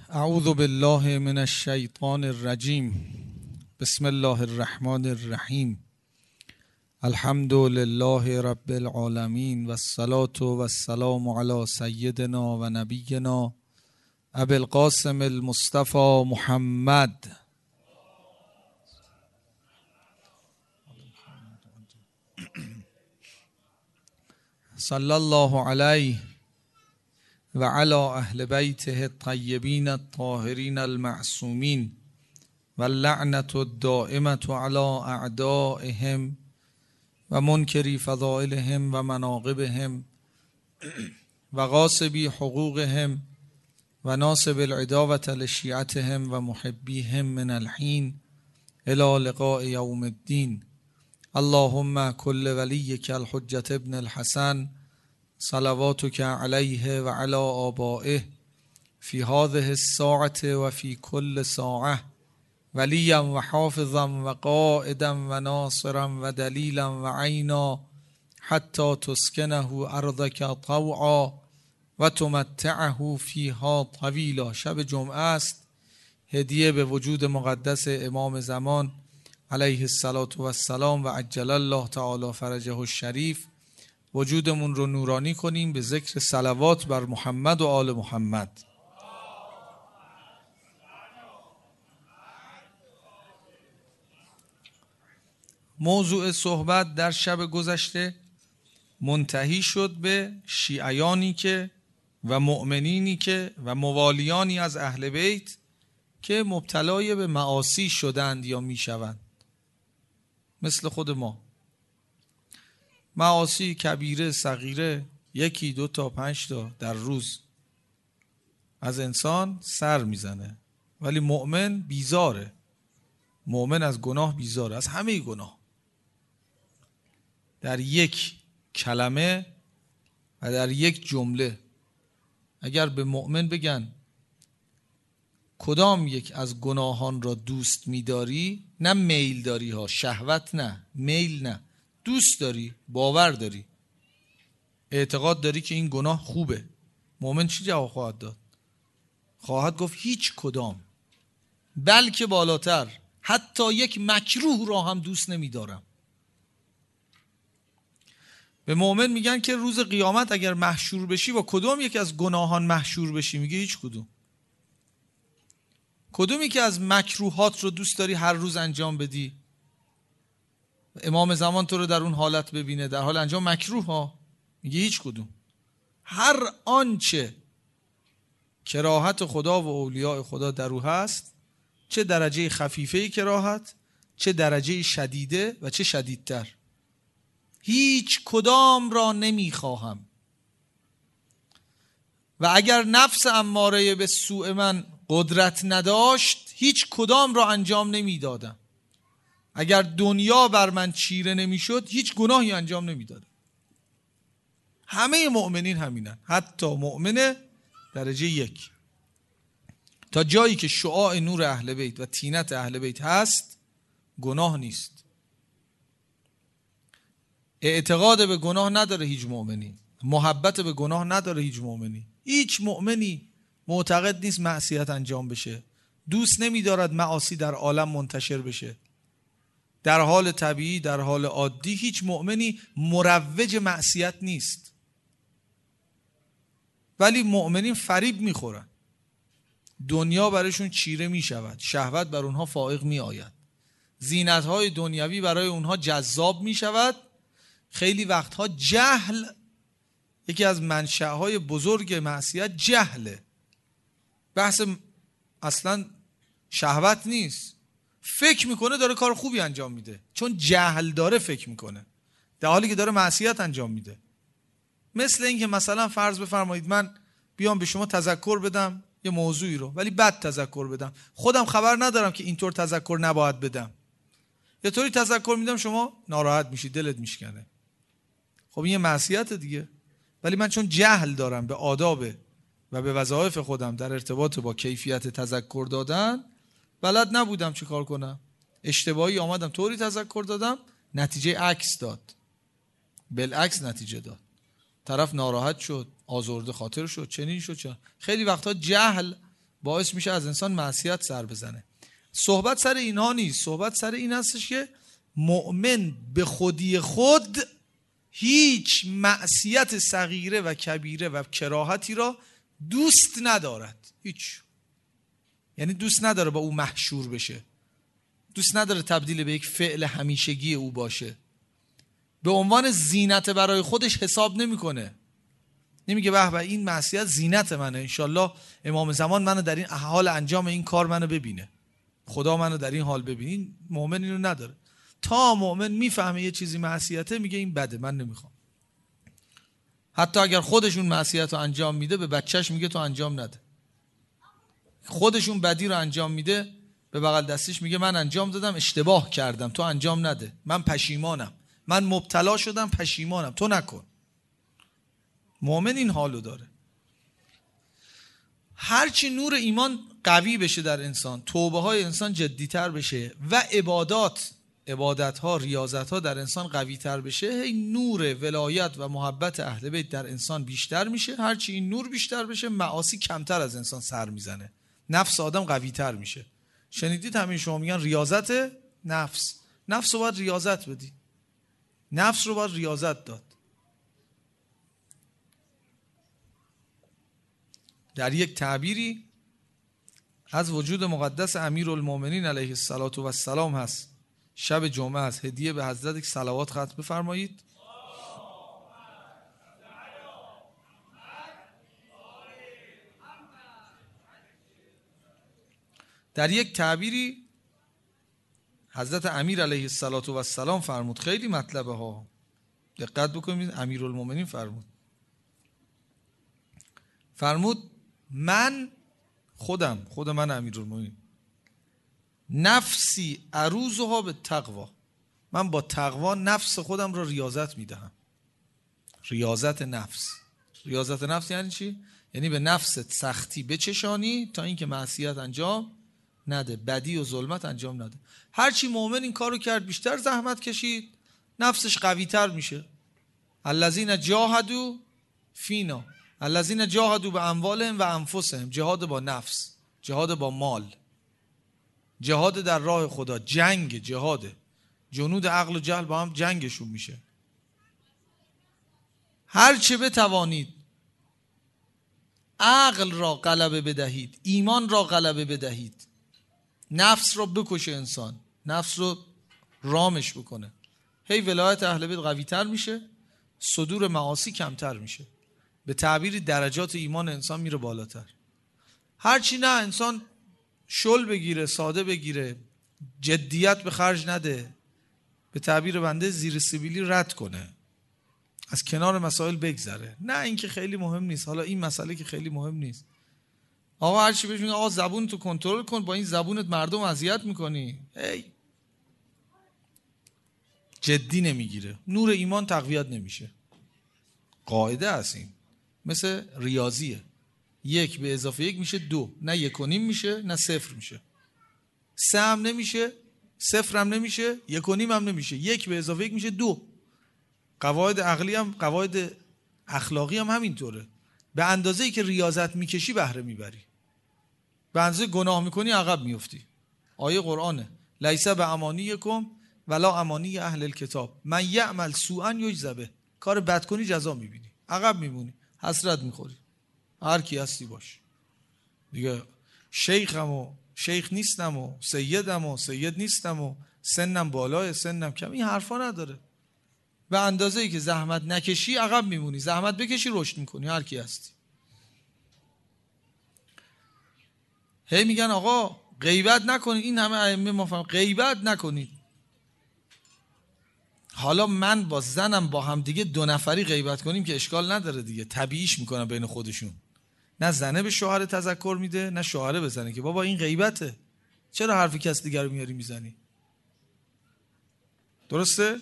اعوذ بالله من الشیطان الرجیم. بسم الله الرحمن الرحیم. الحمد لله رب العالمین و الصلاة و السلام علی سیدنا و نبینا ابی القاسم المصطفى محمد صلی الله علیه و علی اهل بیته الطیبین الطاهرین المعصومین و اللعنة الدائمة علی اعدائهم و منکری فضائلهم و مناقبهم و غاصبی حقوقهم و ناصب العداوة لشیعتهم و محبیهم من الحین الی لقاء یوم الدین. اللهم کل ولیک الحجة ابن الحسن صلواتك علیه و علی آبائه فی هذه الساعة و فی کل ساعة ولیا و حافظا و قائدا و ناصرا و دلیلا و عینا حتی تسکنه ارضک طوعا و تمتعه فیها طویلا. شب جمعه است، هدیه به وجود مقدس امام زمان علیه الصلاة و السلام و عجل الله تعالی فرجه الشریف. وجودمون رو نورانی کنیم به ذکر صلوات بر محمد و آل محمد. موضوع صحبت در شب گذشته منتهی شد به شیعیانی که و مؤمنینی که و موالیانی از اهل بیت که مبتلای به معاصی شدند یا میشوند، مثل خود ما. معاصی کبیره صغیره، 1 2 تا 5 تا در روز از انسان سر میزنه، ولی مؤمن بیزاره. مؤمن از گناه بیزاره، از همه گناه. در یک کلمه و در یک جمله اگر به مؤمن بگن کدام یک از گناهان را دوست می‌داری، نه میل داری ها، شهوت نه، میل نه، دوست داری، باور داری، اعتقاد داری که این گناه خوبه، مؤمن چی جواب خواهد داد؟ خواهد گفت هیچ کدام، بلکه بالاتر، حتی یک مکروه را هم دوست نمی‌دارم. به مؤمن میگن که روز قیامت اگر محشور بشی با کدام یک از گناهان محشور بشی؟ میگه هیچ کدوم. کدومی که از مکروهات رو دوست داری هر روز انجام بدی؟ امام زمان تو رو در اون حالت ببینه در حال انجام مکروه ها، میگه هیچ کدوم. هر آنچه کراهت خدا و اولیاء خدا در او هست، چه درجه خفیفه کراهت، چه درجه شدیده و چه شدیدتر، هیچ کدام را نمیخواهم. و اگر نفس اماره به سوء من قدرت نداشت، هیچ کدام را انجام نمیدادم. اگر دنیا بر من چیره نمیشد، هیچ گناهی انجام نمیدادم. همه مؤمنین همینن، حتی مؤمن درجه 1. تا جایی که شعاع نور اهل بیت و طینت اهل بیت هست، گناه نیست. اعتقاد به گناه نداره هیچ مؤمنی، محبت به گناه نداره هیچ مؤمنی. هیچ مؤمنی معتقد نیست معصیت انجام بشه، دوست نمی‌دارد معاصی در عالم منتشر بشه. در حال طبیعی، در حال عادی، هیچ مؤمنی مروج معصیت نیست. ولی مؤمنین فریب میخورن، دنیا برایشون چیره میشود، شهوت بر اونها فائق میآید، زینت‌های دنیوی برای اونها جذاب میشود. خیلی وقتها جهل، یکی از منشأهای بزرگ معصیت جهله. بحث اصلا شهوت نیست، فکر میکنه داره کار خوبی انجام میده، چون جهل داره فکر میکنه در حالی که داره معصیت انجام میده. مثل این که مثلا فرض بفرمایید من بیام به شما تذکر بدم یه موضوعی رو، ولی بد تذکر بدم، خودم خبر ندارم که اینطور تذکر نباید بدم، یه طوری تذکر میدم شما ناراحت میشی، دلت میشکنه. خب این یه معصیت دیگه. ولی من چون جهل دارم به آداب و به وظایف خودم در ارتباط با کیفیت تذکر دادن، بلد نبودم چی کار کنم، اشتباهی آمدم طوری تذکر دادم، نتیجه عکس داد، بالعکس نتیجه داد، طرف ناراحت شد، آزرده خاطر شد، چنین شد. خیلی وقتا جهل باعث میشه از انسان معصیت سر بزنه. صحبت سر اینها نیست، صحبت سر این هستش که مؤمن به خودی خود هیچ معصیت صغیره و کبیره و کراهتی را دوست ندارد. هیچ، یعنی دوست نداره با او محشور بشه، دوست نداره تبدیل به یک فعل همیشگی او باشه، به عنوان زینت برای خودش حساب نمیکنه. نمیگه به به این معصیت زینت منه، انشالله امام زمان منو در این حال انجام این کار منو ببینه، خدا منو در این حال ببینین. مؤمن اینو نداره. تا مؤمن میفهمه یه چیزی معصیته میگه این بده من نمیخوام. حتی اگر خودشون معصیت رو انجام میده به بچهش میگه تو انجام نده. خودشون بدی رو انجام میده به بغل دستش میگه من انجام دادم اشتباه کردم تو انجام نده، من پشیمانم، من مبتلا شدم پشیمانم تو نکن. مؤمن این حالو داره. هرچی نور ایمان قوی بشه در انسان، توبه های انسان جدیتر بشه و عبادت ها ریاضت ها در انسان قوی تر بشه، این نور ولایت و محبت اهل بیت در انسان بیشتر میشه. هرچی این نور بیشتر بشه معاصی کمتر از انسان سر میزنه، نفس آدم قوی تر میشه. شنیدید همین شما میگن ریاضت نفس، نفس رو باید ریاضت بدی، نفس رو باید ریاضت داد. در یک تعبیری از وجود مقدس امیرالمومنین علیه السلام هست، شب جمعه است، هدیه به حضرت یک صلوات ختم بفرمایید. در یک تعبیری حضرت امیر علیه السلام فرمود، خیلی مطلبه ها، دقت بکنید. امیرالمومنین فرمود من خود من امیرالمومنین نفسی اروزها به تقوا، من با تقوا نفس خودم را ریاضت میدهم. ریاضت نفس یعنی چی؟ یعنی به نفست سختی بچشانی تا اینکه معصیت انجام نده، بدی و ظلمت انجام نده. هرچی مؤمن این کارو کرد، بیشتر زحمت کشید، نفسش قوی تر میشه. الذین جاهدوا فینا، الذین جاهدوا باموالهم و انفسهم، جهاد با نفس، جهاد با مال، جهاد در راه خدا، جهاد جنود عقل و جهل با هم جنگشون میشه. هر چه بتوانید عقل را غلبه بدهید، ایمان را غلبه بدهید، نفس را بکشه، انسان نفس رو رامش بکنه، هی ولایت اهل بیت قوی تر میشه، صدور معاصی کمتر میشه، به تعبیر درجات ایمان انسان میره بالاتر. هرچی نه انسان شل بگیره، ساده بگیره، جدیت به خرج نده، به تعبیر بنده زیر سبیلی رد کنه، از کنار مسائل بگذره، نه این که خیلی مهم نیست، حالا این مسئله که خیلی مهم نیست. آقا هرچی بهش میگه آقا زبون تو کنترل کن، با این زبونت مردم اذیت میکنی، جدی نمیگیره، نور ایمان تقویت نمیشه. قاعده است این، مثل ریاضیه، 1 به اضافه 1 میشه 2، نه 1.5 میشه نه 0 میشه، 3 هم نمیشه، 0 هم نمیشه، 1.5 هم نمیشه، 1 به اضافه 1 میشه 2. قواعد عقلی هم، قواعد اخلاقی هم همینطوره. به اندازه‌ای که ریاضت میکشی بهره میبری، به اندازه گناه میکنی عقب میفتی. آیه قرآنه، لیس بامانیکم ولا امانی اهل الکتاب من یعمل سوءا یجزی به، کار بد کنی جزا میبینی، عقب میمونی، حسرت میخوری. هر کی هستی باش دیگه، شیخم و شیخ نیستم و سیدم و سید نیستم و سنم بالای سنم کم، این حرفا نداره. به اندازه‌ای که زحمت نکشی عقب میمونی، زحمت بکشی رشد میکنی. هر کی هستی. هی میگن آقا غیبت نکنید، این همه ائمه ما فهم غیبت نکنید. حالا من با زنم با هم دیگه 2 نفری غیبت کنیم که اشکال نداره دیگه، طبیعیش میکنن بین خودشون، نه زنه به شوهر تذکر میده نه شوهره بزنه که بابا این غیبته، چرا حرف کس دیگر رو میاری میزنی؟ درسته؟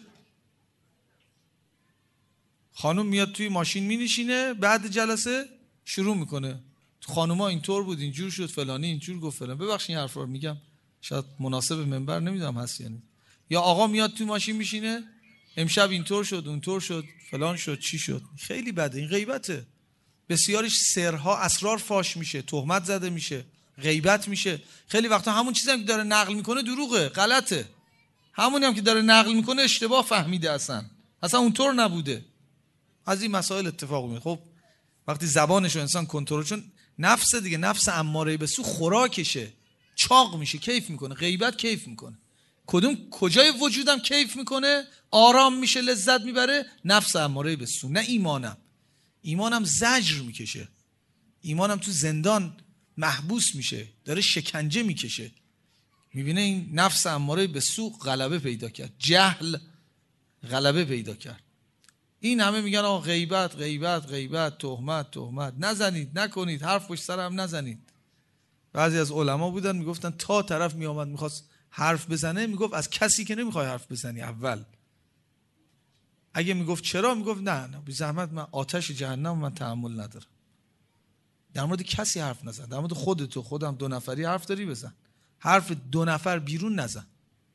خانم میاد توی ماشین مینشینه، بعد جلسه شروع میکنه خانوما اینطور بود، اینجور شد، فلانی اینجور گفت، فلان. ببخشید این حرفا رو میگم، شاید مناسب منبر نمیدونم هست یعنی. یا آقا میاد توی ماشین میشینه، امشب اینطور شد، اونطور شد، فلان شد، چی شد. خیلی بده، این غیبته. بسیارش سرها، اسرار فاش میشه، تهمت زده میشه، غیبت میشه. خیلی وقتا همون چیزی هم که داره نقل میکنه دروغه، غلطه. همونی هم که داره نقل میکنه اشتباه فهمیده، اصلا اونطور نبوده. از این مسائل اتفاق میفته. خب وقتی زبانشو انسان کنترل، چون نفس دیگه، نفس اماره به سو خوراکشه، چاق میشه، کیف میکنه. غیبت کیف میکنه. کجای وجودم کیف میکنه، آرام میشه، لذت میبره؟ نفس اماره به سو. نه ایمانم زجر میکشه. ایمانم تو زندان محبوس میشه، داره شکنجه میکشه. میبینه این نفس اماره به سو غلبه پیدا کرد، جهل غلبه پیدا کرد. این همه میگن آقا غیبت غیبت غیبت، تهمت نزنید، نکنید، حرف پشت سر هم نزنید. بعضی از علما بودن میگفتن تا طرف میآمد میخواست حرف بزنه، میگفت از کسی که نمیخوای حرف بزنی اول. اگه میگفت چرا، میگفت نه بی زحمت، من آتش جهنم من تحمل ندارم. در مورد کسی حرف نزن، در مورد خودم 2 نفری حرف داری بزن، حرف 2 نفر بیرون نزن.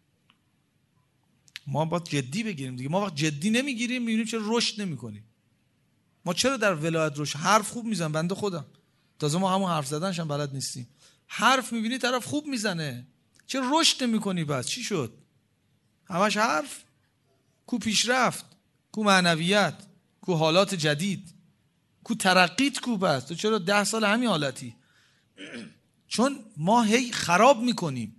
ما باید جدی بگیریم دیگه. ما وقت جدی نمیگیریم میبینیم چرا رشد نمیکنیم. ما چرا در ولایت رشد؟ حرف خوب میزنم بنده خودم، تازه ما همون حرف زدنش هم بلد نیستیم. حرف میبینی طرف خوب میزنه، چرا رشد نمیکنی؟ بس چی شد؟ همش حرف. کو پیشرفت، کو معنویت، کو حالات جدید، کو ترقیت، کو بس تو چرا 10 سال همین حالتی؟ چون ما هی خراب میکنیم.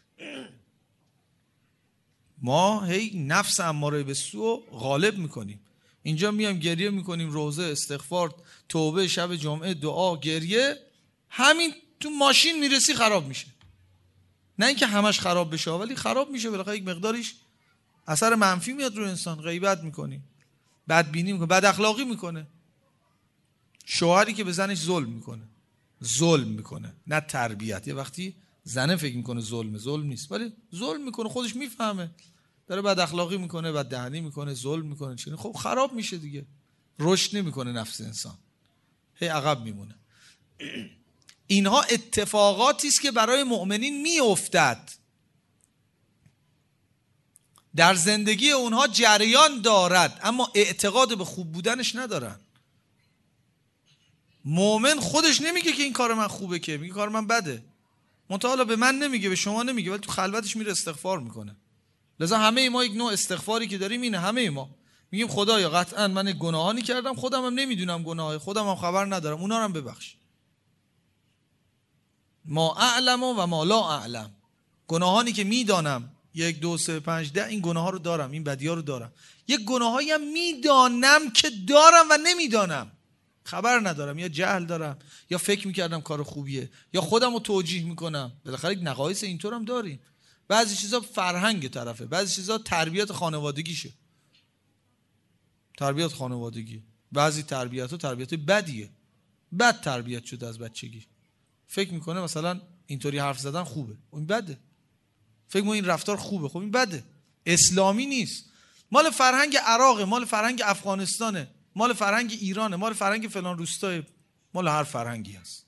ما هی نفس اماره به سو غالب میکنیم. اینجا میام گریه میکنیم، روزه، استغفار، توبه، شب جمعه، دعا، گریه، همین تو ماشین میرسی خراب میشه. نه اینکه همش خراب بشه ولی خراب میشه، بالاخره یک مقداریش اثر منفی میاد رو انسان. غیبت میکنی، بدبینی میکنه، بد اخلاقی میکنه. شوهری که به زنش ظلم میکنه نه تربیت. یه وقتی زنه فکر میکنه ظلم نیست، ولی ظلم میکنه، خودش میفهمه داره بد اخلاقی میکنه، بد دهنی میکنه، ظلم میکنه، چیزی خب خراب میشه دیگه. رشد نمیکنه نفس انسان، هی عقب میمونه. اینها اتفاقاتی است که برای مؤمنین میافتد، در زندگی اونها جریان دارد، اما اعتقاد به خوب بودنش ندارن. مؤمن خودش نمیگه که این کار من خوبه، که میگه کار من بده. منتها به من نمیگه، به شما نمیگه، ولی تو خلوتش میره استغفار میکنه. لذا همه ما یک نوع استغفاری که داریم اینه. همه ما میگیم خدایا قطعا من گناهانی کردم، خودم هم نمیدونم گناهای خودم هم خبر ندارم، اونا رو هم ببخش. ما اعلم و ما لا اعلم. گناهانی که میدانم 1 2 3 5 10 این گناه‌ها رو دارم، این بدی‌ها رو دارم. یک گناهایی هم میدانم که دارم و نمیدانم، خبر ندارم، یا جهل دارم، یا فکر میکردم کار خوبیه، یا خودم رو توجیه میکنم. بالاخره نقایص اینطور هم داریم. بعضی چیزا فرهنگ طرفه، بعضی چیزا تربیت خانوادگیشه، تربیت خانوادگی. بعضی تربیت‌ها تربیت بدیه، بد تربیت شده از بچگی. فکر میکنه مثلا اینطوری حرف زدن خوبه، این بده. فکر میکنه این رفتار خوبه، خب این بده، اسلامی نیست. مال فرهنگ عراقه، مال فرهنگ افغانستانه، مال فرهنگ ایرانه، مال فرهنگ فلان روستای، مال هر فرهنگی هست.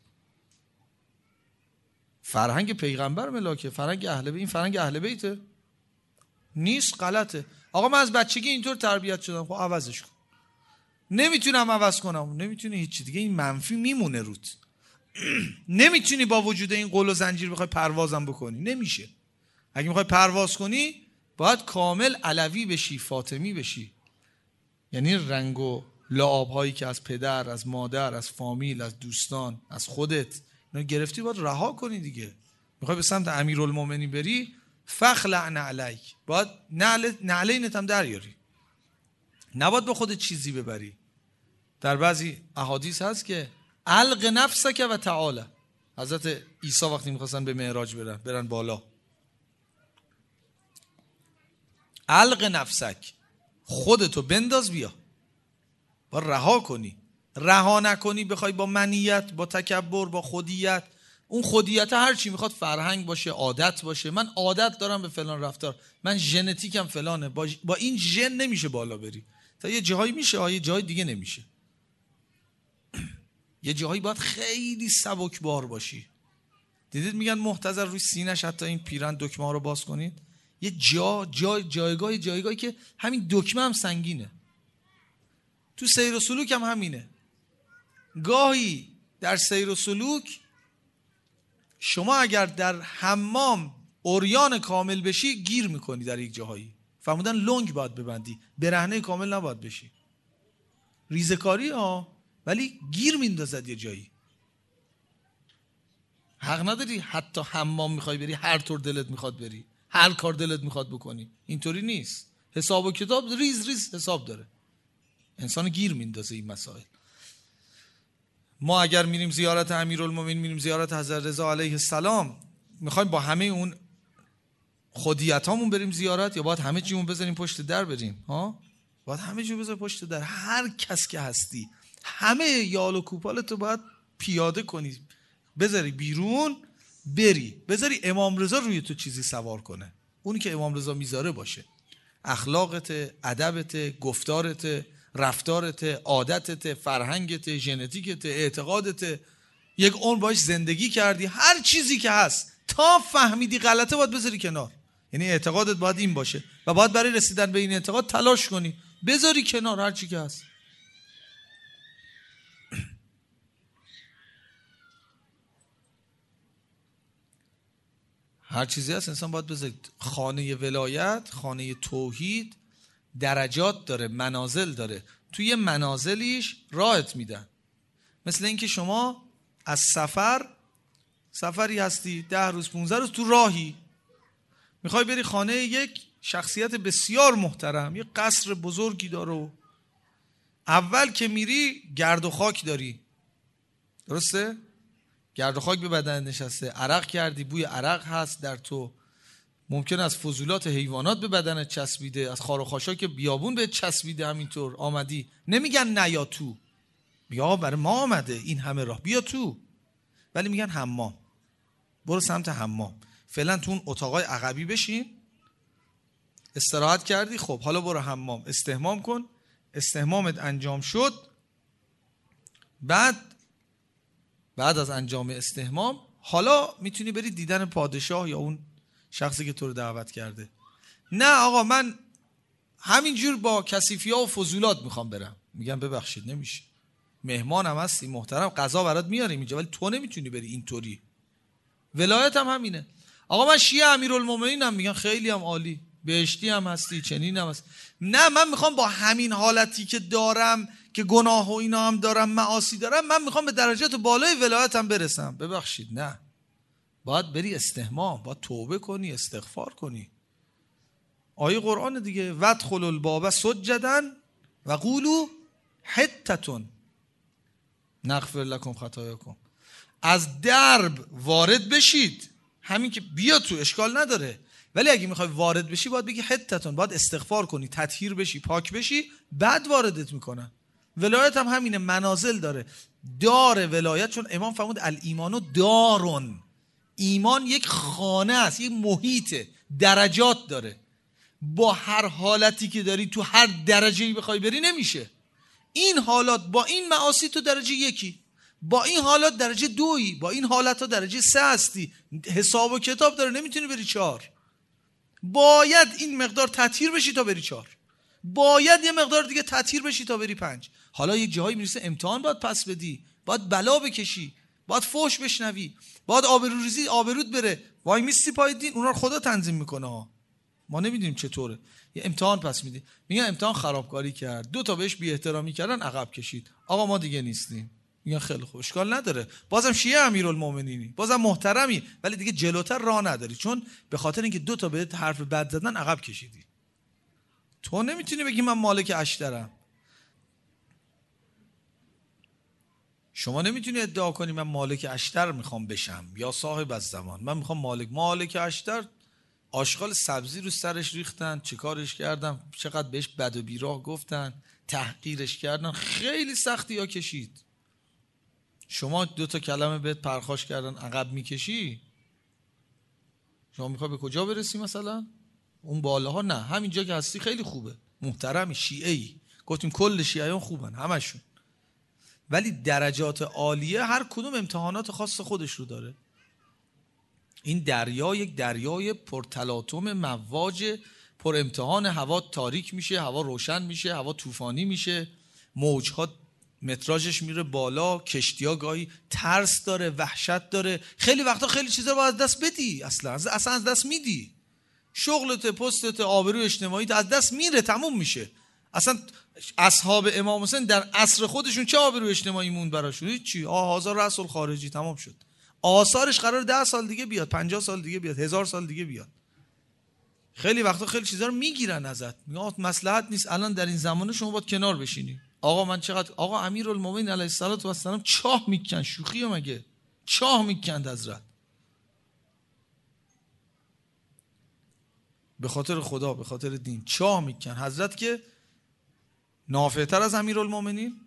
فرهنگ پیغمبر ملاکه، فرهنگ اهل بیت. این فرهنگ اهل بیته نیست، غلطه. آقا من از بچگی اینطور تربیت شدم، خب عوضش کن. نمیتونم عوض کنم، نمیتونی هیچی دیگه، این منفی میمونه روت. نمیتونی با وجود این قل و زنجیر بخوای پروازم بکنی، نمیشه. اگه میخوای پرواز کنی باید کامل علوی بشی، فاطمی بشی. یعنی رنگ و لعاب هایی که از پدر، از مادر، از فامیل، از دوستان، از خودت اینا گرفتی باید رها کنی دیگه. میخوای به سمت امیرالمومنین بری، فخلع علیک، باید نعلینت هم دریاری، نباید با خودت چیزی ببری. در بعضی احادیث هست که الق نفسک و تعالی. حضرت عیسی وقتی میخواستن به معراج برن بالا، الق نفسک، خودتو بنداز بیا، با رها کنی. رها نکنی بخوای با منیت، با تکبر، با خودیت. اون خودیت هر چی میخواد فرهنگ باشه، عادت باشه. من عادت دارم به فلان رفتار، من ژنتیکم فلانه، با این ژن نمیشه بالا بری. تا یه جایی میشه، یه جای دیگه نمیشه. یه جایی باید خیلی سبکبار باشی. دیدید میگن محتضر روی سینه‌ش حتی این پیرن دکمه ها رو باز کنید، یه جایگاهی که همین دکمه هم سنگینه. تو سیر و سلوک هم همینه. گاهی در سیر و سلوک شما اگر در حمام عریان کامل بشی گیر میکنی در یک جاهایی. فرمودن لنگ باید ببندی، برهنه کامل نباید بشی. ریزکاری ولی گیر میندازد یه جایی. حق نداری حتی حمام میخوای بری هر طور دلت میخواد بری، هر کار دلت میخواد بکنی. اینطوری نیست. حساب و کتاب ریز ریز حساب داره. انسان گیر میندازه این مسائل. ما اگر میریم زیارت امیرالمومنین، میریم زیارت حضرت رضا علیه السلام، میخوایم با همه اون خودیتامون بریم زیارت یا باید همه چیمون بذاریم پشت در بریم؟ باید همه چیمون بذاریم پشت در. هر کس که هستی همه یال و کوپالتو باید پیاده کنی، بذاری بیرون، بری بذاری امام رضا روی تو چیزی سوار کنه. اونی که امام رضا میذاره باشه. اخلاقت، ادبت، گفتارت، رفتارت، عادتت، فرهنگت، ژنتیکت، اعتقادت، یک عمر باش زندگی کردی. هر چیزی که هست تا فهمیدی غلطه باید بذاری کنار. یعنی اعتقادت باید این باشه و باید برای رسیدن به این اعتقاد تلاش کنی، بذاری کنار هر چی که هست. هر چیزی هست انسان باید بذارید. خانه ولایت، خانه توحید درجات داره، منازل داره. توی منازلیش راحت میدن. مثل اینکه شما از سفری هستی 10 روز 15 روز تو راهی، میخوای بری خانه یک شخصیت بسیار محترم، یک قصر بزرگی داره. اول که میری گرد و خاک داری، درسته؟ گرد و خاک به بدن نشسته، عرق کردی، بوی عرق هست در تو. ممکن است فضولات حیوانات به بدنت چسبیده، از خار و خاشاک بیابون بهت چسبیده. همینطور آمدی، نمیگن نیا تو، بیا برای ما آمده این همه راه، بیا تو. ولی میگن حمام، برو سمت حمام. فعلا تو اون اتاقای عقبی بشین، استراحت کردی، خب حالا برو حمام، استحمام کن. استحمامت انجام شد، بعد از انجام استحمام حالا میتونی بری دیدن پادشاه یا اون شخصی که تو رو دعوت کرده. نه آقا من همینجور با کثیفی‌ها و فضولات میخوام برم. میگم ببخشید نمیشه، مهمانم هستی محترم، غذا برات میاریم اینجا، ولی تو نمیتونی بری اینطوری. ولایت هم همینه. آقا من شیعه امیرالمومنینم، میگن خیلی هم عالی، بهشتی هم هستی، چنین هم هست. نه من میخوام با همین حالتی که دارم، که گناه و اینا هم دارم، معاصی دارم، من میخوام به درجات بالای ولایتم برسم. ببخشید نه، باید بری استحمام، باید توبه کنی، استغفار کنی. آیه قرآن دیگه، وادخلوا الباب سجدا و قولوا حطة نغفر لكم خطاياكم. از درب وارد بشید، همین که بیا تو اشکال نداره، ولی اگه میخوای وارد بشی باید بگی حتتون، باید استغفار کنی، تطهیر بشی، پاک بشی، بعد واردت میکنن. ولایت هم همینه، منازل داره. دار ولایت، چون امام فرمود الایمان دارون، ایمان یک خانه است، یک محیطه، درجات داره. با هر حالتی که داری تو هر درجه‌ای بخوای بری نمیشه. این حالات با این معاصی تو درجه 1، با این حالات درجه 2، با این حالت ها درجه 3 هستی. حساب و کتاب داره، نمیتونی بری 4. باید این مقدار تطهیر بشی تا بری 4، باید یه مقدار دیگه تطهیر بشی تا بری 5. حالا یک جایی میرسه امتحان باید پس بدی، باید بلا بکشی، باید فحش بشنوی، باید آبروریزی آبرود بره. وای میستی پای دین، اونا رو خدا تنظیم میکنه ها، ما نمیدونیم چطوره. یه امتحان پس میدی، میگن امتحان خرابکاری کرد، 2 تا بهش بی احترامی کردن، عقب کشید، آقا ما دیگه نیستیم. میگن خیلی خوب، اشکال نداره، بازم شیعه امیرالمومنینی، بازم محترمی، ولی دیگه جلوتر راه نداری، چون به خاطر اینکه 2 تا بهت حرف بد زدن عقب کشیدی. تو نمیتونی بگی من مالک اشترم. شما نمیتونی ادعا کنی من مالک اشتر میخوام بشم یا صاحب از زمان. من میخوام مالک اشتر. آشغال سبزی رو سرش ریختن، چیکارش کردن، چقدر بهش بد و بیراه گفتن، تحقیرش کردن، خیلی سختی ها کشید. شما 2 تا کلمه بهت پرخاش کردن عقب میکشی. شما میخوای به کجا برسی؟ مثلا اون بالاها نه، همینجا که هستی خیلی خوبه، محترمی، شیعه‌ای. گفتیم کل شیعیان خوبن همشون، ولی درجات عالیه هر کدوم امتحانات خاص خودش رو داره. این دریا یک دریای پرتلاطم مواج، پر امتحان. هوا تاریک میشه، هوا روشن میشه، هوا طوفانی میشه، موجها متراژش میره بالا، کشتی‌ها گاهی ترس داره، وحشت داره، خیلی وقتا خیلی چیزا رو از دست بدی، اصلا از دست میدی، شغلت، پستت، آبروی اجتماعی از دست میره، تموم میشه. اصلا اصحاب امام حسین در عصر خودشون چه آبروی اجتماعی موند براشون؟ هیچی. هزار رسول خارجی، تمام شد. آثارش قرار 10 سال دیگه بیاد، 50 سال دیگه بیاد، 1000 سال دیگه بیاد. خیلی وقتا خیلی چیزا رو میگیرن ازت، میگن مصلحت نیست. الان در این زمانه شما باید کنار بشینی. آقا من چقدر، آقا امیرالمومنین علیه السلام چاه میکن، شوخیه مگه؟ چاه میکند حضرت به خاطر خدا، به خاطر دین چاه میکن حضرت، که نافع‌تر از امیرالمومنین.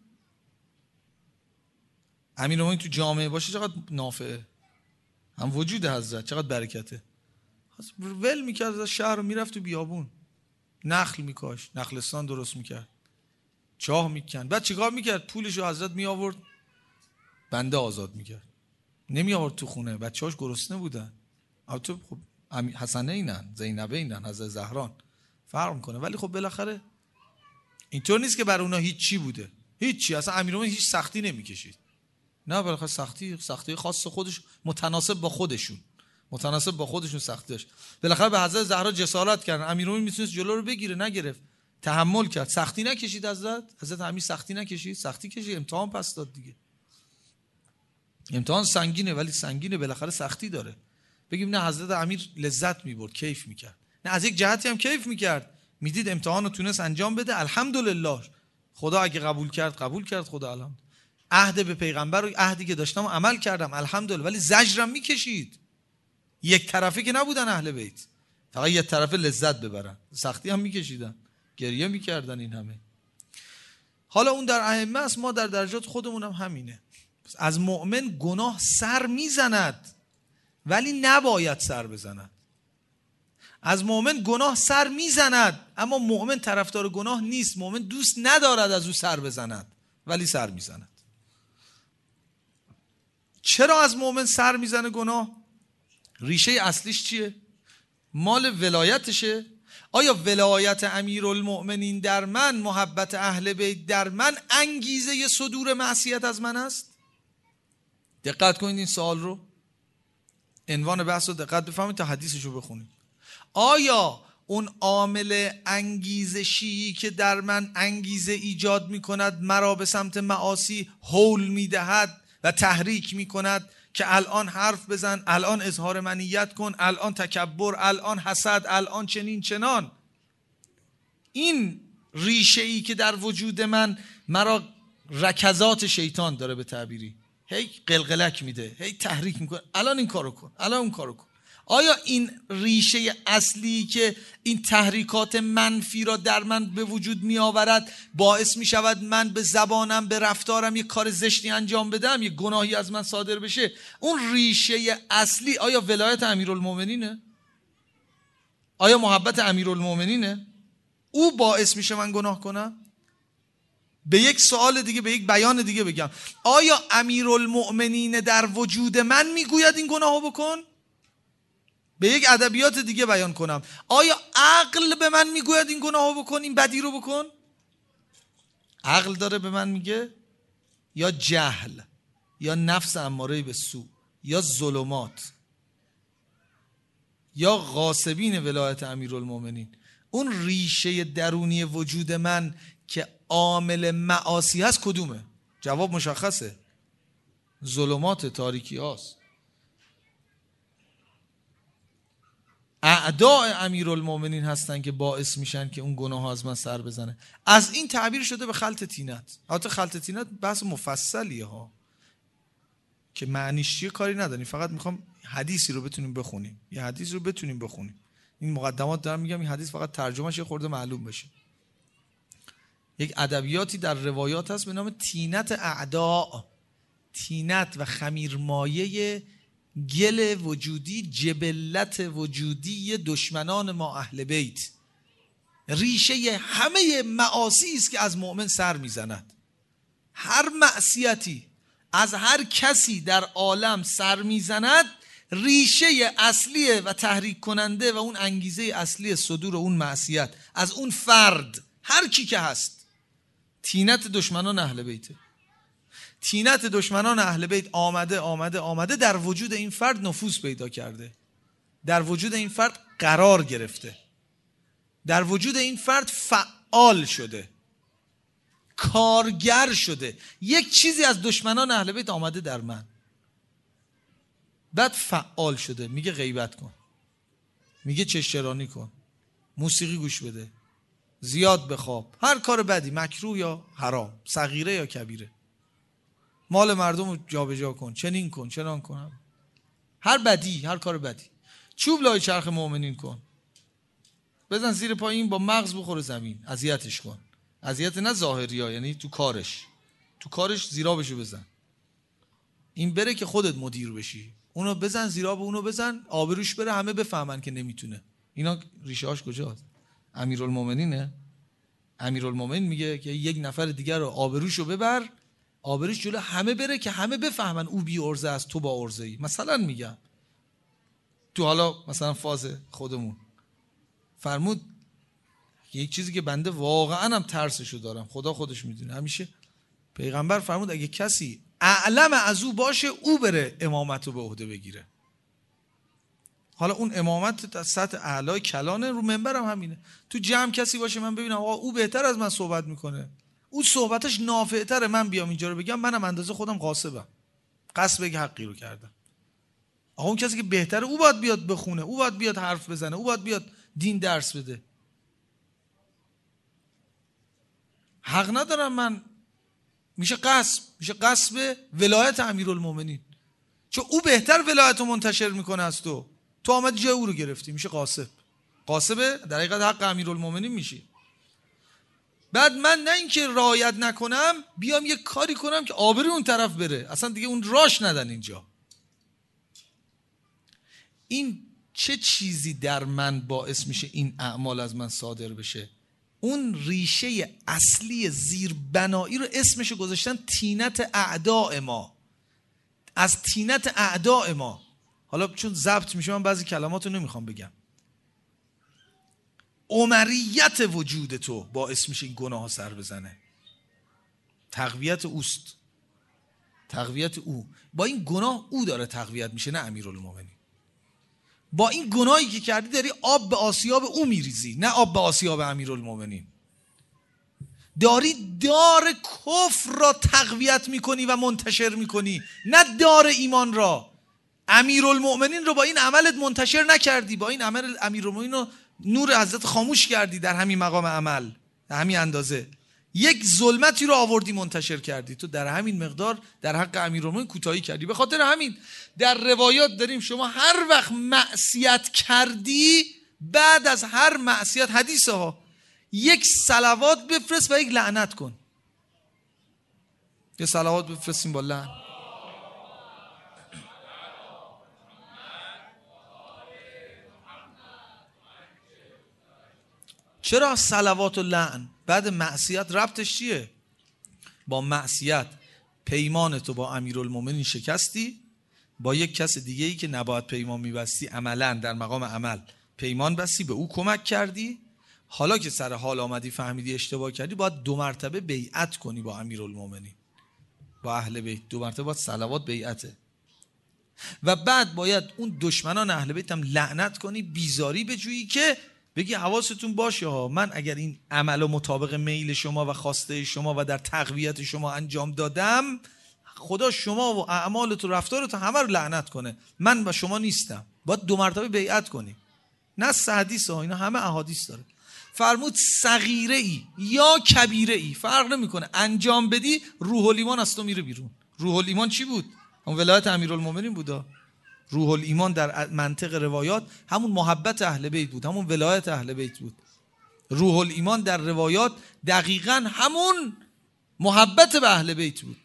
امیرالمومنین تو جامعه باشه چقدر نافعه، هم وجود حضرت چقدر برکته. ول میکرد از شهر رو، میرفت تو بیابون نخل میکاش، نخلستان درست میکرد، چاه میکن. بعد چیکار میکرد؟ پولشو حضرت می آورد بنده آزاد میکرد، نمی آورد تو خونه. بچه‌هاش گرسنه بودن. البته خب حسنه اینن، زینبه اینن، حضرت زهران فرق میکنه، ولی خب بالاخره اینطور نیست که بر اونا هیچی بوده، هیچی. اصلا امیرالمومنین هیچ سختی نمیکشید، نه بالاخره سختی خاص خودش، متناسب با خودشون سختی داشت. بالاخره به حضرت زهرا جسارت کردن. امیرالمومنین میتونست جلو رو بگیره، نگرفت، تحمل کرد، سختی نکشید. حضرت امیر سختی نکشید، سختی کشید، امتحان پس داد دیگه. امتحان سنگینه، ولی سنگینه، بالاخره سختی داره. بگیم نه حضرت امیر لذت میبرد، کیف میکرد، نه از یک جهتی هم کیف میکرد، میدید امتحان رو تونست انجام بده، الحمدلله. خدا اگه قبول کرد، خدا الحمد. عهد به پیغمبر و عهدی که داشتم عمل کردم، الحمدلله. ولی زجرم میکشید، یک طرفه که نبودن اهل بیت، فقط یک طرفه لذت ببرن، سختی هم میکشیدن، گریه میکردن این همه. حالا اون در ائمه است، ما در درجات خودمون هم همینه. از مؤمن گناه سر میزند ولی نباید سر بزند. از مؤمن گناه سر میزند، اما مؤمن طرفدار گناه نیست، مؤمن دوست ندارد از او سر بزند ولی سر میزند. چرا از مؤمن سر میزنه گناه؟ ریشه اصلیش چیه؟ مال ولایتشه. آیا ولایت امیرالمؤمنین در من، محبت اهل بیت در من، انگیزه صدور معصیت از من است؟ دقت کنید این سوال رو، عنوان بحث رو دقت بفهمید تا حدیثش رو بخونید. آیا اون عامل انگیزشی که در من انگیزه ایجاد می کند مرا به سمت معاصی هول می دهد و تحریک می کند که الان حرف بزن، الان اظهار منیت کن، الان تکبر، الان حسد، الان چنین چنان، این ریشه ای که در وجود من مرا رکضات شیطان داره به تعبیری، هی قلقلک میده، هی تحریک میکنه، الان این کارو کن، الان اون کارو کن. آیا این ریشه اصلی که این تحریکات منفی را در من به وجود می آورد باعث می شود من به زبانم، به رفتارم یک کار زشتی انجام بدم، یک گناهی از من صادر بشه؟ اون ریشه اصلی آیا ولایت امیرالمومنینه؟ آیا محبت امیرالمومنینه؟ او باعث میشه من گناه کنم؟ به یک سوال دیگه، به یک بیان دیگه بگم، آیا امیرالمؤمنین در وجود من میگوید این گناهو بکن؟ به یک ادبیات دیگه بیان کنم، آیا عقل به من میگوید این گناهو بکن، این بدی رو بکن؟ عقل داره به من میگه، یا جهل، یا نفس اماره به سو، یا ظلمات، یا غاصبین ولایت امیرالمؤمنین؟ اون ریشه درونی وجود من که عامل معاصی هست کدومه؟ جواب مشخصه، ظلمات، تاریکی هاست. اعداء امیرالمؤمنین هستن که باعث میشن که اون گناه ها از من سر بزنه. از این تعبیر شده به خلط طینت. البته خلط طینت بحث مفصلیه ها که معنیش چیه کاری نداریم، فقط میخوام حدیثی رو بتونیم بخونیم، یه حدیث رو بتونیم بخونیم. این مقدمات دارم میگم، این حدیث فقط ترجمهش یه خورده معلوم بشه. یک ادبیاتی در روایات هست به نام طینت اعداء، طینت و خمیرمایه گل وجودی، جبلت وجودی دشمنان ما اهل بیت، ریشه همه معاصی است که از مؤمن سر میزند. هر معصیتی از هر کسی در عالم سر میزند، ریشه اصلیه و تحریک کننده و اون انگیزه اصلی صدور اون معصیت از اون فرد، هر کی که هست، طینت دشمنان اهل بیته. طینت دشمنان اهل بیت آمده در وجود این فرد نفوذ پیدا کرده، در وجود این فرد قرار گرفته، در وجود این فرد فعال شده، کارگر شده. یک چیزی از دشمنان اهل بیت آمده در من، بعد فعال شده. میگه غیبت کن، میگه چشترانی کن، موسیقی گوش بده، زیاد بخواب، هر کار بدی، مکروه یا حرام، صغیره یا کبیره، مال مردم رو جابجا کن، چنین کن چنان کن، هر بدی، هر کار بدی. چوب لای چرخ مؤمنین کن، بزن زیر پای این، با مغز بخوره زمین، اذیتش کن. اذیت نه ظاهری ها، یعنی تو کارش زیرابشو بزن، این بره که خودت مدیر بشی، اونو بزن زیراب، اونو بزن آبروش بره، همه بفهمن که نمیتونه. اینا ریشه هاش کجاست؟ امیرالمومنینه. امیرالمومنین میگه که یک نفر دیگر رو آبروشو ببر، آبروش جلو همه بره که همه بفهمن او بی ارزه است، تو با ارزه ای. مثلا میگم تو حالا مثلا فاز خودمون فرمود یک چیزی که بنده واقعا هم ترسشو دارم، خدا خودش میدونه، همیشه پیغمبر فرمود اگه کسی اعلم از او باشه، او بره امامت رو به عهده بگیره. حالا اون امامت از سطح اعلای کلانه، رو منبرم همینه. تو جمع کسی باشه من ببینم آقا او بهتر از من صحبت میکنه، او صحبتش نافعتره، من بیام اینجا رو بگم، منم اندازه خودم غاصبم، غصب حقی رو کردم. آقا اون کسی که بهتره او باید بیاد بخونه، او باید بیاد حرف بزنه، او باید بیاد دین درس بده. حق ندارم من. میشه غصب ولایت امیرالمومنین، چون او بهتر ولایت رو منتشر میکنه از تو آمدی جای او رو گرفتی، میشه غاصبه در حقیقت حق امیرالمومنین میشی. بعد من نه اینکه رعایت نکنم بیام یک کاری کنم که آبروی اون طرف بره، اصلا دیگه اون راش ندن اینجا. این چه چیزی در من باعث میشه این اعمال از من صادر بشه؟ اون ریشه اصلی زیربنایی رو اسمشو گذاشتن طینت اعداء ما. از طینت اعداء ما، حالا چون ضبط میشه من بعضی کلمات رو نمیخوام بگم، عمریت وجود تو باعث میشه این گناه ها سر بزنه. تقویت اوست، تقویت او. با این گناه او داره تقویت میشه، نه امیرالمومنین. با این گناهی که کردی داری آب به آسیاب او میریزی، نه آب به آسیاب امیرالمومنین. داری دار کفر را تقویت میکنی و منتشر میکنی، نه دار ایمان را. امیرالمومنین رو با این عملت منتشر نکردی، با این عمل امیرالمومنین رو نور حضرت خاموش کردی در همین مقام عمل، در همین اندازه. یک ظلمتی رو آوردی منتشر کردی، تو در همین مقدار در حق امیرالمومنین کوتاهی کردی. به خاطر همین در روایات داریم شما هر وقت معصیت کردی، بعد از هر معصیت، حدیث ها، یک صلوات بفرست و یک لعنت کن. یه صلوات بفرستیم با لعن. چرا صلوات و لعن بعد معصیت؟ ربطش چیه؟ با معصیت پیمان تو با امیرالمومنین شکستی، با یک کس دیگه ای که نباید پیمان میبستی عملا در مقام عمل پیمان بستی، به او کمک کردی. حالا که سر حال آمدی فهمیدی اشتباه کردی، باید 2 مرتبه بیعت کنی با امیرالمومنین، با اهل بیت. 2 مرتبه باید صلوات بیعته. و بعد باید اون دشمنان اهل بیت هم لعنت کنی، بیزاری بجویی، که بگی حواستون باشه ها، من اگر این عمل و مطابق میل شما و خواسته شما و در تقویت شما انجام دادم، خدا شما و اعمالت و رفتارت همه رو لعنت کنه، من و شما نیستم. باید 2 مرتبه بیعت کنی. نه حدیث ها، اینا همه احادیث داره. فرمود صغیره ای یا کبیره ای فرق نمیکنه، انجام بدی روح الایمان از تو میره بیرون. روح الایمان چی بود؟ اون ولایت امیرالمومنین بودا. روح الایمان در منطق روایات همون محبت اهل بیت بود، همون ولایت اهل بیت بود. روح الایمان در روایات دقیقاً همون محبت به اهل بیت بود.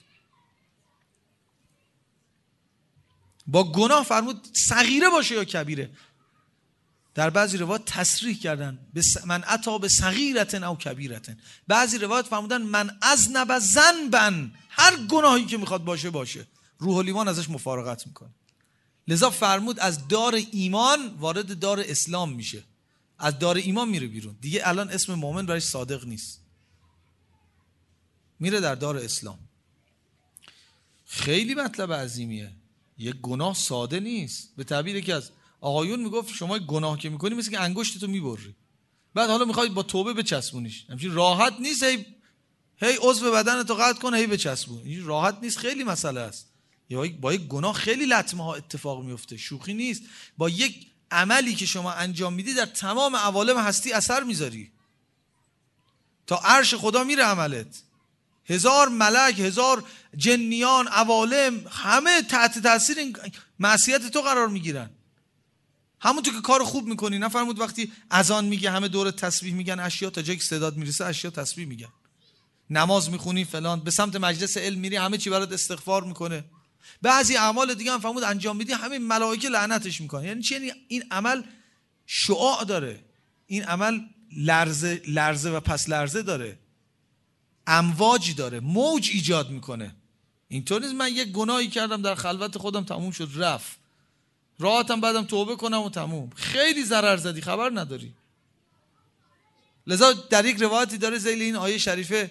با گناه فرمود صغیره باشه یا کبیره. در بعضی روایات تصریح کردن من اتی به صغیرة او کبیرة. بعضی روایات فرمودن من اذنب ذنبا، هر گناهی که میخواد باشه روح الایمان ازش مفارقت میکنه. لذا فرمود از دار ایمان وارد دار اسلام میشه، از دار ایمان میره بیرون دیگه. الان اسم مؤمن برایش صادق نیست، میره در دار اسلام. خیلی مطلب عظیمیه. یک گناه ساده نیست. به تعبیر یکی از آقایون میگفت شما گناه که میکنی مثل که انگشتتو میبری، بعد حالا میخوای با توبه بچسبونیش. همچین راحت نیست. هی عضو بدنتو قطع کن هی بچسبون، این راحت نیست، خیلی مسئله است. با یک گناه خیلی لطمه ها اتفاق میفته، شوخی نیست. با یک عملی که شما انجام میدی در تمام عوالم هستی اثر میذاری، تا عرش خدا میره عملت. 1000 ملک، 1000 جنیان، عوالم، همه تحت تاثیر این معصیت تو قرار میگیرن. همونطور که کار خوب میکنی، نفرمود وقتی اذان میگه همه دور تسبیح میگن اشیا، تا جایی که صدات میرسه اشیا تسبیح میگن. نماز میخونی فلان، به سمت مجلس علم میری همه چی برات استغفار میکنه. بعضی اعمال دیگه هم فرمود انجام میدی همه ملائکه لعنتش میکنن. یعنی چی؟ یعنی این عمل شعاع داره، این عمل لرزه و پس لرزه داره، امواج داره، موج ایجاد میکنه. اینطور نیست من یک گناهی کردم در خلوت خودم تموم شد رفت، راحتم بعدم توبه کنم و تموم. خیلی ضرر زدی خبر نداری. لذا در یک روایتی داره ذیل این آیه شریفه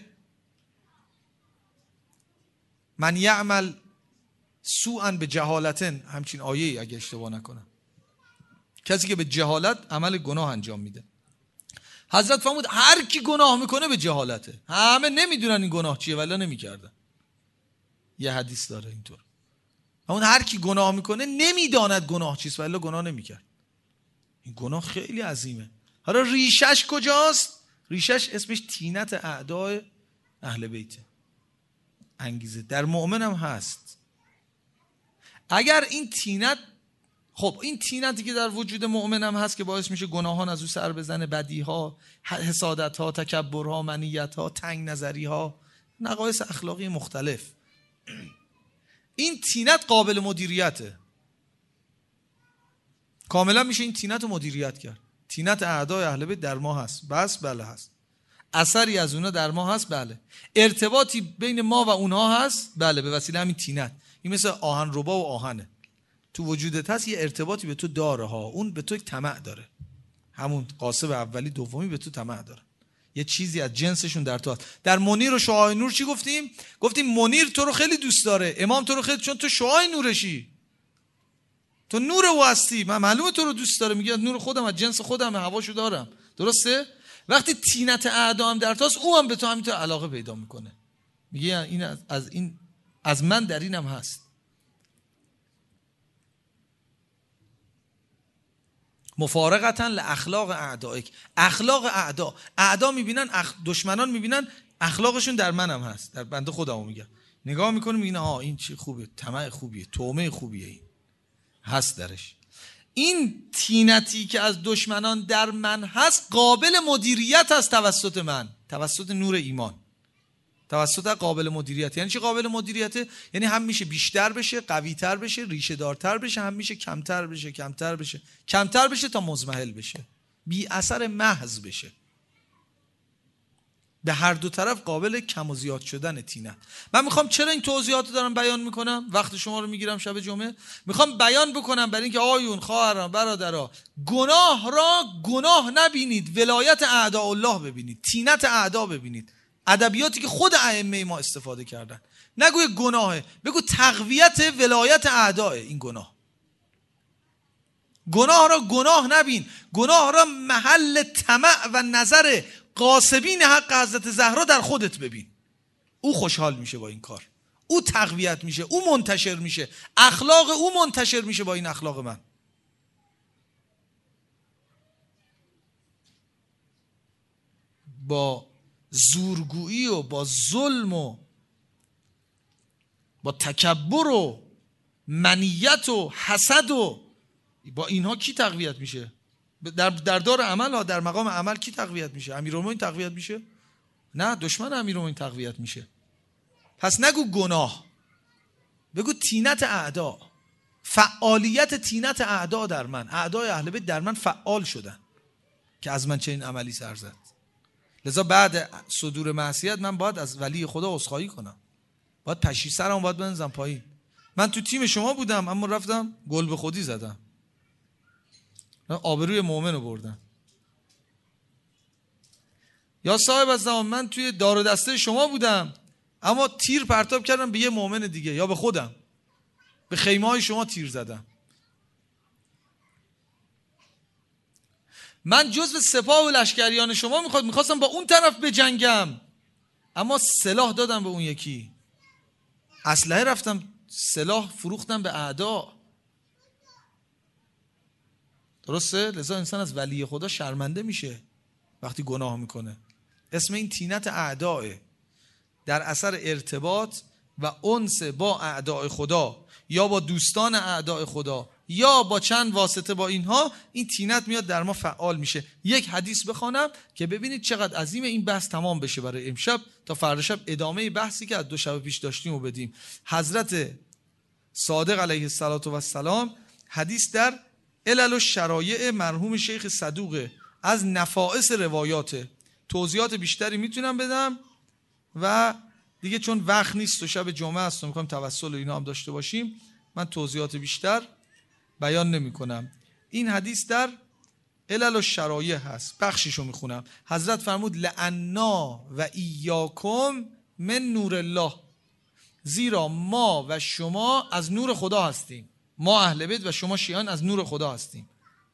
من یعمل سوءا به جهالتن، همچین آیه اگه اشتباه نکنم، کسی که به جهالت عمل گناه انجام میده. حضرت فرمود هر کی گناه میکنه به جهالته. همه نمیدونن این گناه چیه ولی نمیکردن. یه حدیث داره اینطور، همون هر کی گناه میکنه نمیداند گناه چیست ولی گناه نمیکرد. این گناه خیلی عظیمه. حالا ریشش کجاست؟ ریشش اسمش طینت اعدای اهل بیته. انگیزه در مؤمن هم هست. اگر این طینت، خب این طینتی که در وجود مؤمن هم هست که باعث میشه گناهان از او سر بزنه، بدیها، حسادتها، تکبرها، منیتها، تنگ نظریها، نقایص اخلاقی مختلف، این طینت قابل مدیریته. کاملا میشه این طینت رو مدیریت کرد. طینت اعدای اهل بیت در ما هست. بس بله هست. اثری از اونها در ما هست. بله. ارتباطی بین ما و اونها هست. بله. به وسیله همین طینت. این مثل آهن ربا و آهنه. تو وجودت هست، یه ارتباطی به تو داره ها. اون به تو یک طمع داره. همون قاسب اولی دومی به تو طمع داره. یه چیزی از جنسشون در تو هست. در منیر و شعاع نور چی گفتیم؟ گفتیم منیر تو رو خیلی دوست داره، امام تو رو خیلی، چون تو شعاع نورشی، تو نور او هستی. من معلومه تو رو دوست داره، میگه نور خودم از جنس خودم، هواشو دارم. درسته؟ وقتی طینت اعدا هم در تاست، او هم به تو همینطور علاقه پیدا میکنه. میگه این از من در اینم هست. مفارقتا لاخلاق اعدائک. اخلاق اعدا میبینن، دشمنان میبینن اخلاقشون در منم هست، در بنده خودمو میگم. نگاه میکنه میبینه این چی خوبه، طمع خوبیه، تومه خوبیه، این هست درش. این طینتی که از دشمنان در من هست قابل مدیریت هست توسط من، توسط نور ایمان، توسط قابل مدیریت. یعنی چی قابل مدیریته؟ یعنی هم میشه بیشتر بشه، قوی‌تر بشه، ریشه دارتر بشه، هم میشه کمتر بشه، کمتر بشه تا مضمحل بشه، بی اثر محض بشه. به هر دو طرف قابل کم و زیاد شدن طینت. من میخوام، چرا این توضیحات رو دارم بیان میکنم، وقت شما رو میگیرم شب جمعه، میخوام بیان بکنم برای اینکه آیون، خواهران، برادرها، گناه را گناه نبینید، ولایت اعداء الله ببینید، طینت اعدا ببینید. ادبیاتی که خود ائمه ما استفاده کردن. نگوی گناهه، بگو تقویت ولایت اعداء. این گناه را گناه نبین، گناه را محل طمع و نظر غاصبین حق حضرت زهرا در خودت ببین. او خوشحال میشه با این کار، او تقویت میشه، او منتشر میشه، اخلاق او منتشر میشه با این اخلاق من. با زورگویی و با ظلم و با تکبر و منیت و حسد و با اینها کی تقویت میشه؟ در دار عمل ها، در مقام عمل کی تقویت میشه؟ امیرالمومنین تقویت میشه؟ نه، دشمن امیرالمومنین تقویت میشه. پس نگو گناه، بگو طینت اعدا، فعالیت طینت اعدا در من. اعدای اهل بیت در من فعال شدن که از من چنین عملی سر زد. لذا بعد صدور معصیت من باید از ولی خدا عذرخواهی کنم، باید پشی سرم باید بنزم پایین. من تو تیم شما بودم اما رفتم گل به خودی زدم، آبروی مؤمن رو بردم. یا صاحب از زمان من توی دار و دسته شما بودم اما تیر پرتاب کردم به یه مؤمن دیگه یا به خودم، به خیمه های شما تیر زدم. من جزو سپاه و لشکریان شما میخواستم با اون طرف بجنگم، اما سلاح دادم به اون یکی، اسلحه رفتم سلاح فروختم به اعدا. درسته؟ لذا انسان از ولی خدا شرمنده میشه وقتی گناه میکنه. اسم این طینت اعداه، در اثر ارتباط و انس با اعداء خدا یا با دوستان اعداء خدا یا با چند واسطه با اینها، این طینت میاد در ما فعال میشه. یک حدیث بخوانم که ببینید چقدر عظیم این بحث تمام بشه برای امشب، تا فردا شب ادامه بحثی که از 2 شب پیش داشتیم رو بدیم. حضرت صادق علیه السلام حدیث در علل الشرایع مرحوم شیخ صدوق از نفائس روایات، توضیحات بیشتری میتونم بدم و دیگه چون وقت نیست و شب جمعه است و میخوایم توسل و اینا هم داشته باشیم، من توضیحات بیشتر بیان نمی کنم. این حدیث در علل الشرایع هست، بخشیشو میخونم. حضرت فرمود لعنا و ایاکم من نور الله، زیرا ما و شما از نور خدا هستیم، ما اهل بیت و شما شیعان از نور خدا هستیم.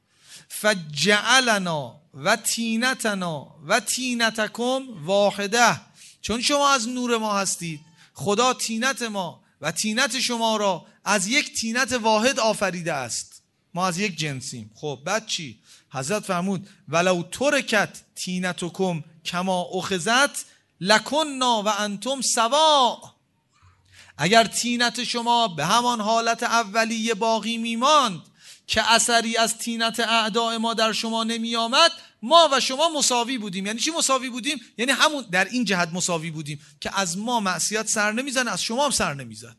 فجعلنا و تینتنا و تینتکم واحده، چون شما از نور ما هستید، خدا تینت ما و تینت شما را از یک تینت واحد آفریده است، ما از یک جنسیم. خب بعد چی؟ حضرت فرمود ولو ترکت تینتکم کما اخذت لکننا و انتم سوا، اگر تینت شما به همان حالت اولیه باقی میماند که اثری از تینت اعداء ما در شما نمی آمد، ما و شما مساوی بودیم. یعنی چی مساوی بودیم؟ یعنی همون در این جهت مساوی بودیم که از ما معصیت سر نمیزنه، از شما هم سر نمیزد.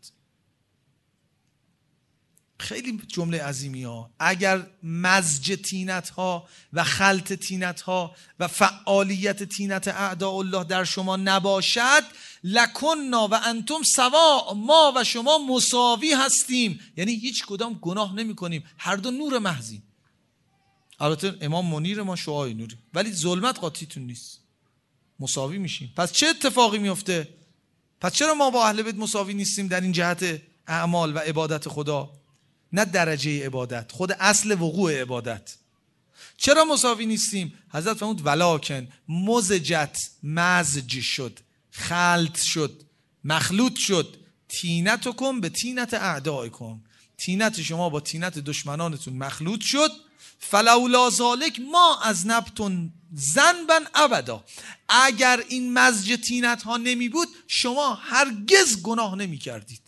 خیلی جمله عظیمی ها. اگر مزج تینت ها و خلط تینت ها و فعالیت تینت اعداء الله در شما نباشد، لکننا و انتم سوا، ما و شما مساوی هستیم، یعنی هیچ کدام گناه نمی کنیم، هر دو نور محضیم. البته امام منیر ما شعاع نوری، ولی ظلمت قاطیتون نیست، مساوی میشیم. پس چه اتفاقی میفته؟ پس چرا ما با اهل بیت مساوی نیستیم در این جهت اعمال و عبادت خدا؟ نه درجه عبادت، خود اصل وقوع عبادت. چرا مساوی نیستیم؟ حضرت فرمود ولکن مزجت، مزج شد، خلط شد، مخلوط شد، تینتکم به تینت اعدائکم، تینت شما با تینت دشمنانتون مخلوط شد. فلولا ذالک ما اذنبتم ذنبا ابدا، اگر این مزج تینت ها نمی بود شما هرگز گناه نمی کردید.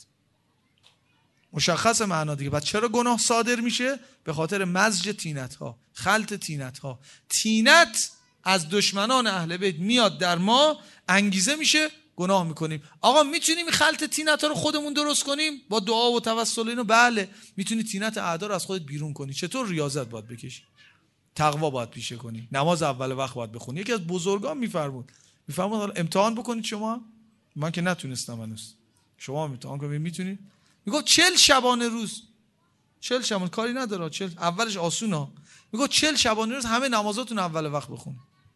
مشخص معنا دیگه. بعد چرا گناه صادر میشه؟ به خاطر مزج تینت ها، خلط تینت ها. تینت از دشمنان اهل بیت میاد در ما، انگیزه میشه گناه میکنیم. آقا میتونیم خلط تینت ها رو خودمون درست کنیم با دعا و توسل اینو؟ بله میتونی تینت اعدا رو از خودت بیرون کنی. چطور؟ ریاضت باید بکشی، تقوا باید پیشه کنی، نماز اول وقت باید بخونی. یکی از بزرگان میفرمود حالا امتحان بکنید شما، من که نتونستم هنوز، شما امتحان کنید میتونید. میگفت 40 شبانه روز، 40 شبانه کاری نداره، 40 اولش آسونه. میگفت 40 شبانه روز همه نمازاتون اول وقت بخونید،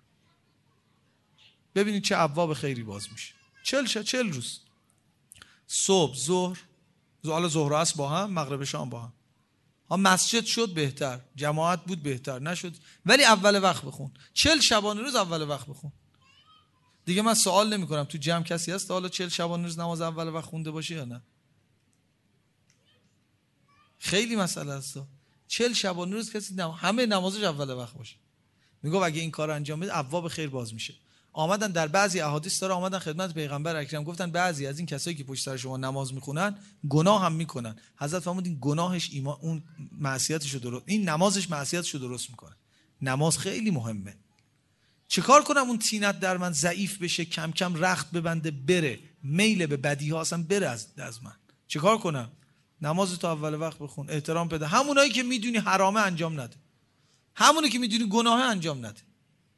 ببینید چه ابواب خیری باز میشه. 40 روز، صبح، ظهر، حالا ظهر و عصر با هم، مغرب شام با هم. ها مسجد شد بهتر، جماعت بود بهتر، نشد ولی اول وقت بخون. 40 شبانه روز اول وقت بخون. دیگه من سوال نمی کنم تو جمع کسی هست حالا 40 شبانه روز نماز اول وقت خونده باشه یا نه؟ خیلی مسئله است. 40 شبانه روز کسی همه نمازش اول وقت باشه. میگه اگه این کار انجام بده ابواب خیر باز میشه. آمدن در بعضی احادیث داره، آمدن خدمت پیغمبر اکرم گفتن بعضی از این کسایی که پشت سر شما نماز میخونن گناه هم میکنن. حضرت فرمود این گناهش ایمان، اون معصیتشو درست، این نمازش معصیتشو درست میکنه. نماز خیلی مهمه. چیکار کنم اون تینت در من ضعیف بشه، کم کم رخت ببنده، بره، میل به بدی ها اصلا بره از من؟ چیکار کنم؟ نماز تو اول وقت بخون، احترام بده. همونایی که میدونی حرامه انجام نده، همونی که میدونی گناهه انجام نده.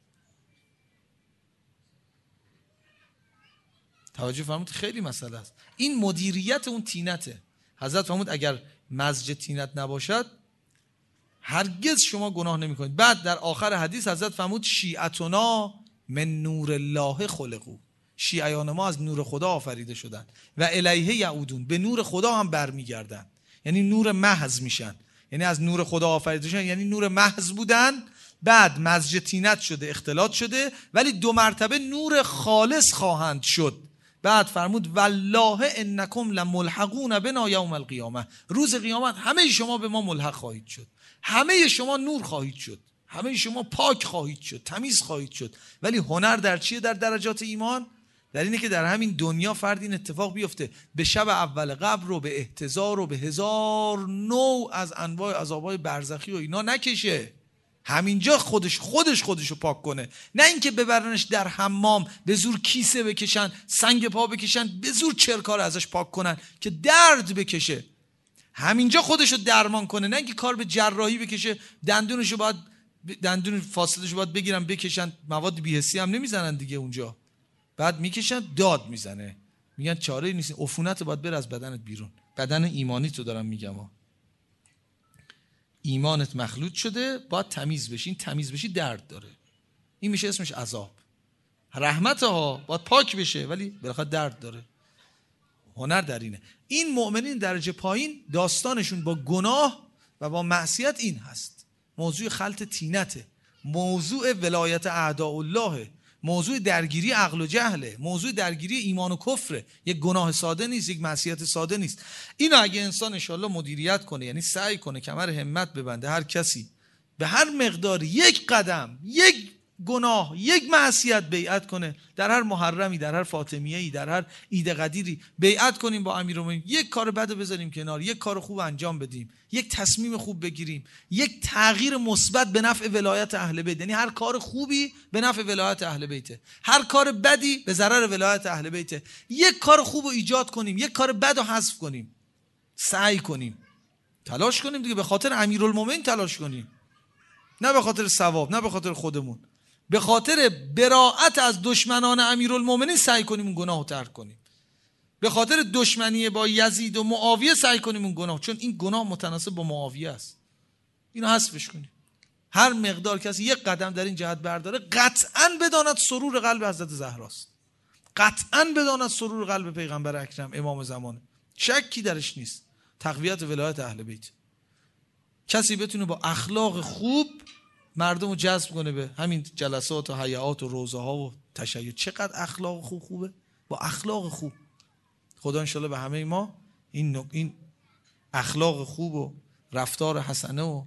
توجه فرمود؟ خیلی مسئله است. این مدیریت اون تینته. حضرت فرمود اگر مزج تینت نباشد هرگز شما گناه نمی کنید. بعد در آخر حدیث حضرت فرمود شیعتنا من نور الله خلقو، شیعیان ما از نور خدا آفریده شدن و الیه یعودون، به نور خدا هم برمیگردن، یعنی نور محض میشن. یعنی از نور خدا آفریده شدن یعنی نور محض بودن، بعد مزج طینت شده، اختلاط شده، ولی 2 مرتبه نور خالص خواهند شد. بعد فرمود والله انکم لملحقون بنا یوم القیامه، روز قیامت همه شما به ما ملحق خواهید شد، همه شما نور خواهید شد، همه شما پاک خواهید شد، تمیز خواهید شد. ولی هنر در چیه؟ در درجات ایمان، در اینه که در همین دنیا فرد این اتفاق بیفته، به شب اول قبر رو به احتضار و به 1000 نوع از انواع عذابای برزخی و اینا نکشه، همینجا خودش رو پاک کنه. نه اینکه ببرنش در حمام به زور کیسه بکشن، سنگ پا بکشن، به زور چرکار ازش پاک کنن که درد بکشه. همینجا خودش رو درمان کنه، نه اینکه کار به جراحی بکشه، دندون فاصلش رو باید بگیرن بکشن، مواد بی‌حسی هم نمیزنن دیگه اونجا، بعد میکشن داد میزنه، میگن چاره نیست، عفونت باید بره از بدنت بیرون. بدن ایمانی تو دارم میگم ایمانت مخلوط شده، باید تمیز بشی. این تمیز بشی درد داره، این میشه اسمش عذاب. رحمت ها باید پاک بشه ولی بالاخره درد داره. هنر در اینه. این مؤمنین درجه پایین داستانشون با گناه و با معصیت این هست، موضوع خلط طینته، موضوع ولایت اعداء الله، موضوع درگیری عقل و جهله، موضوع درگیری ایمان و کفره. یک گناه ساده نیست، یک معصیت ساده نیست. اینو اگه انسان انشالله مدیریت کنه، یعنی سعی کنه کمر همت ببنده، هر کسی به هر مقدار یک قدم، یک گناه، یک معصیت بیعت کنه، در هر محرمی، در هر فاطمیه‌ای، در هر عید قدیری بیعت کنیم با امیرالمومنین، یک کار بد بذاریم کنار، یک کار خوب انجام بدیم، یک تصمیم خوب بگیریم، یک تغییر مثبت به نفع ولایت اهل بیت. یعنی هر کار خوبی به نفع ولایت اهل بیته، هر کار بدی به ضرر ولایت اهل بیته. یک کار خوب رو ایجاد کنیم، یک کار بد رو حذف کنیم. سعی کنیم، تلاش کنیم دیگه، به خاطر امیرالمومنین تلاش کنیم، نه به خاطر ثواب، نه به خاطر خودمون. به خاطر براءت از دشمنان امیرالمومنین سعی کنیم اون گناه رو ترک کنیم. به خاطر دشمنی با یزید و معاویه سعی کنیم اون گناه، چون این گناه متناسب با معاویه است، اینو حذفش کنیم. هر مقدار کسی یک قدم در این جهت برداره، قطعاً بداند سرور قلب حضرت زهراست، قطعاً بداند سرور قلب پیغمبر اکرم امام زمانه، شکی درش نیست. تقویت ولایت اهل بیت. کسی بتونه با اخلاق خوب مردم رو جذب کنه به همین جلسات و حیات و روزه ها و تشیع. چقدر اخلاق خوبه، با اخلاق خوب. خدا انشالله به همه ما این اخلاق خوب و رفتار حسنه و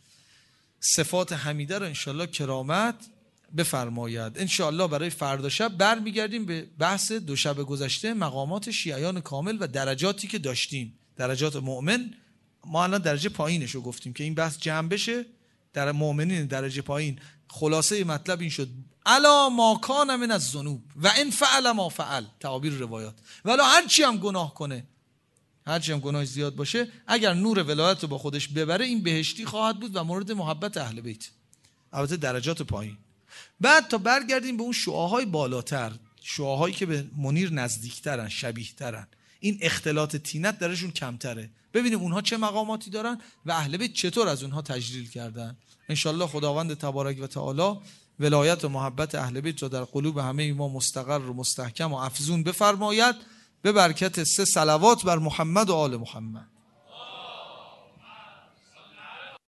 صفات حمیده رو انشالله کرامت بفرماید. انشالله برای فردا شب برمیگردیم به بحث 2 شب گذشته، مقامات شیعیان کامل و درجاتی که داشتیم، درجات مؤمن. ما الان درجه پایینش رو گفتیم که این بحث جمع بشه. در مؤمنین درجه پایین خلاصه مطلب این شد: الا ما کان من الذنوب و ان فعل ما فعل، تعابیر روایات، ولی هرچی هم گناه کنه، هرچی هم گناهش زیاد باشه، اگر نور ولایت رو با خودش ببره، این بهشتی خواهد بود و مورد محبت اهل بیت. البته درجات پایین. بعد تا برگردیم به اون شعاهای بالاتر، شعاهایی که به منیر نزدیکترن، شبیهترن، این اختلاط طینت درشون کمتره، ببینیم اونها چه مقاماتی دارن و اهل بیت چطور از اونها تجلیل کردن. انشالله خداوند تبارک و تعالی ولایت و محبت اهل بیت را در قلوب همه ما مستقر و مستحکم و افزون بفرماید، به برکت 3 صلوات بر محمد و آل محمد.